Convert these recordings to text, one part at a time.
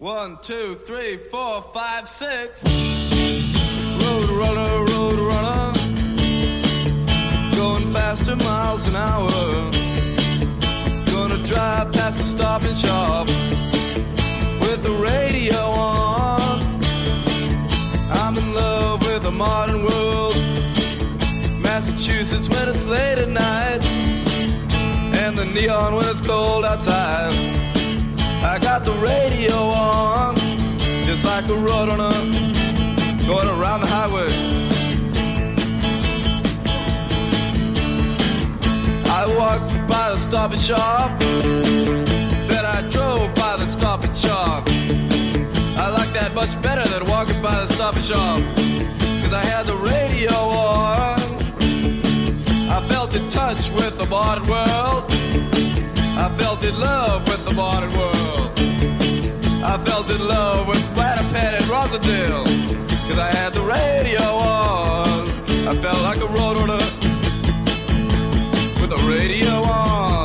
1, 2, 3, 4, 5, 6. Road runner, going faster miles an hour. Gonna drive past the Stop and Shop with the radio on. I'm in love with the modern world. Massachusetts when it's late at night, and the neon when it's cold outside. I got the radio on, just like a road runner, going around the highway. I walked by the Stop and Shop, then I drove by the Stop and Shop. I like that much better than walking by the Stop and Shop, 'cause I had the radio on. I felt in touch with the modern world. I felt in love with the modern world. I felt in love with Platypus and Rosedale, 'cause I had the radio on. I felt like a road runner with the radio on.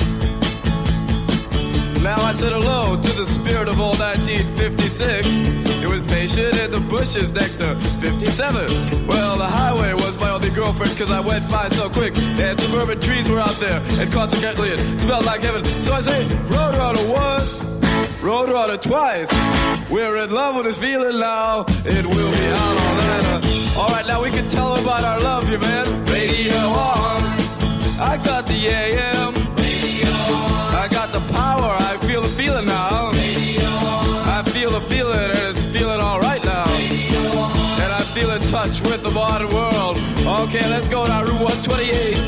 Now I said hello to the spirit of old 1956. It was patient in the bushes next to 57. Well, the highway was my only girlfriend, 'cause I went by so quick, and suburban trees were out there, and consequently it smelled like heaven. So I say, road runner once, road runner twice. We're in love with this feeling now. It will be out all night. All right, now we can tell about our love, you man. Radio on. I got the AM. Radio on. I got the power. I feel the feeling now. Radio on. I feel the feeling, and it's feeling all right now. Radio on. And I feel in touch with the modern world. Okay, let's go down Route 128.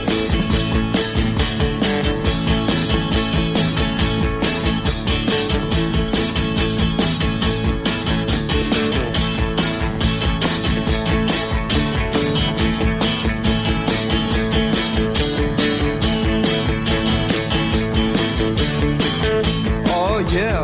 Yeah.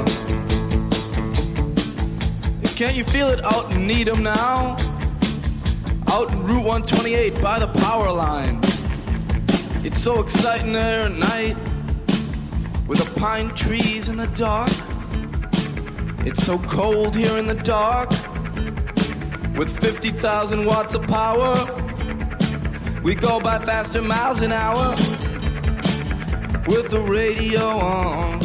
Can't you feel it out in Needham now? Out in Route 128 by the power lines. It's so exciting there at night, with the pine trees in the dark. It's so cold here in the dark, with 50,000 watts of power. We go by faster miles an hour, with the radio on.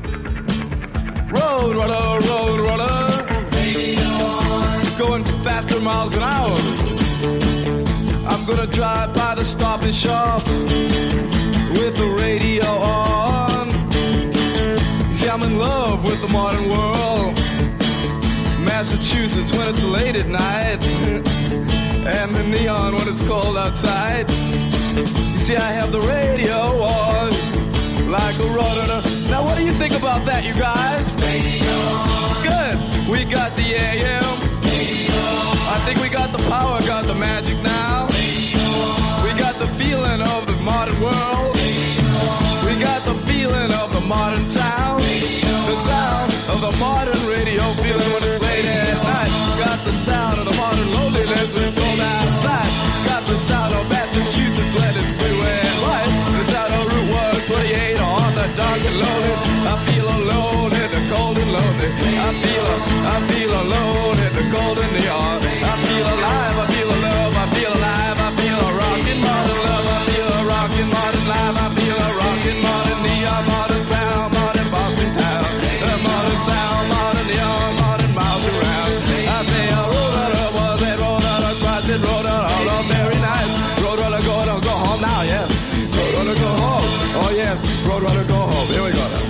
Road runner, radio on. Going faster miles an hour. I'm gonna drive by the Stop and Shop with the radio on. See, I'm in love with the modern world. Massachusetts when it's late at night, and the neon when it's cold outside. You see, I have the radio on, like a road runner. Now what do you think about that, you guys? Radio. Good. We got the AM. Radio. I think we got the power, got the magic now. Radio. We got the feeling of the modern world. Radio. We got the feeling of the modern sound. Radio. The sound of the modern radio feeling when it's late at night. Got the sound of the modern loneliness when it's cold outside. Got the sound of Massachusetts when it's blue and white. The sound of Route 128 on the dark and lonely. I feel alone in the cold and lonely. I feel alone in the cold and neon. I feel alive, I feel love, I feel alive, I feel a rockin' modern love, I feel a rockin' modern life, I feel a rockin' modern neon, modern sound, modern Boston town. The modern sound, modern neon, modern miles around. I say a road runner was a road runner, twice it road runner, all on very nice. Road runner go home now, yes. Road runner go home, oh yes. Road runner go home, here we go now.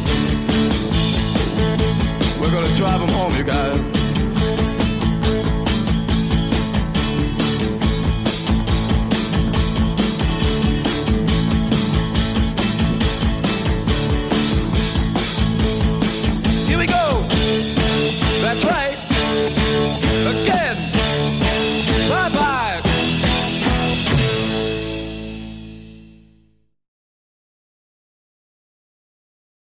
We're gonna drive him home, you guys. Here we go. That's right. Again. Bye-bye.